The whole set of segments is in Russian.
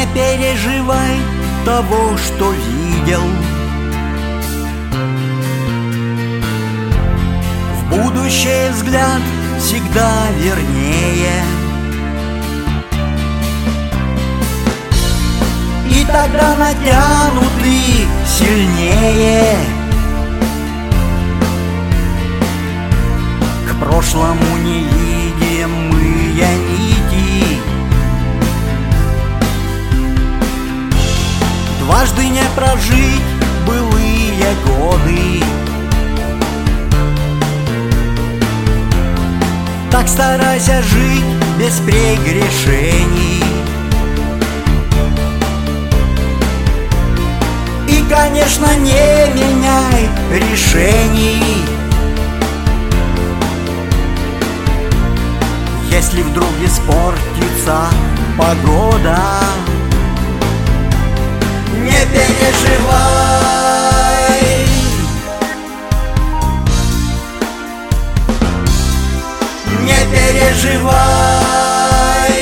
Не переживай того, что видел. В будущее взгляд всегда вернее. И тогда натянуты сильнее. К прошлому невидимые нити. Дважды не прожить былые годы. Так старайся жить без прегрешений. И, конечно, не меняй решений. Если вдруг испортится погода, не переживай. Не переживай.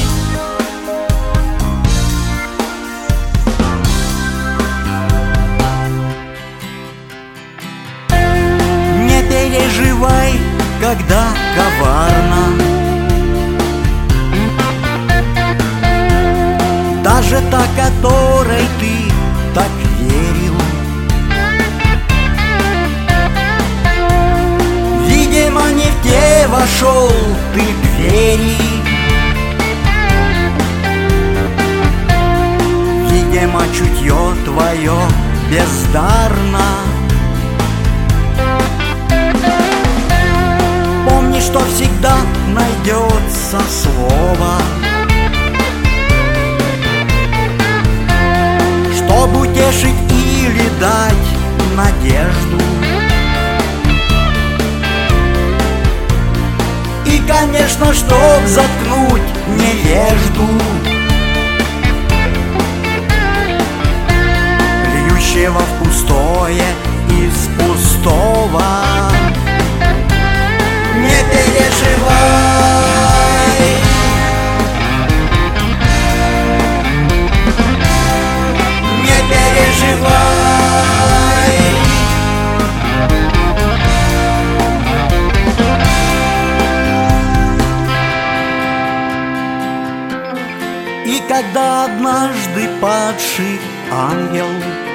Не переживай, когда коварно. Даже та, которой ты так верил. Видимо, не в те вошел ты двери. Видимо, чутье твое бездарно. Помни, что всегда найдется слово, чтобы утешить или дать надежду. И, конечно, чтоб заткнуть невежду, льющего в пустое из пустого. Не переживай. Не переживай. И когда однажды падший ангел,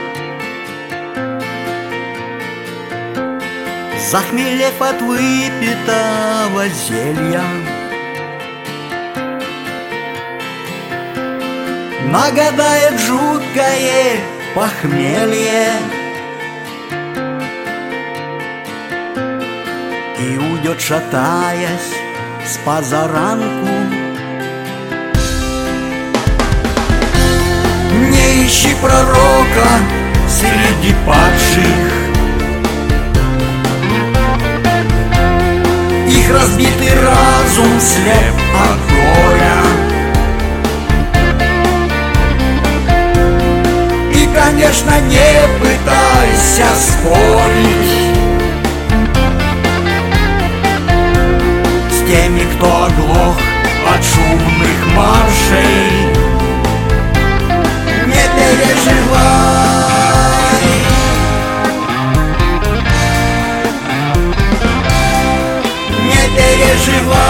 захмелев от выпитого зелья, нагадает жуткое похмелье и уйдет, шатаясь с позаранку. Не ищи пророка среди падших. Их разбитый разум слеп от горя. И, конечно, не пытайся спорить с теми, кто оглох от шумных маршей. Не переживай. Не переживай.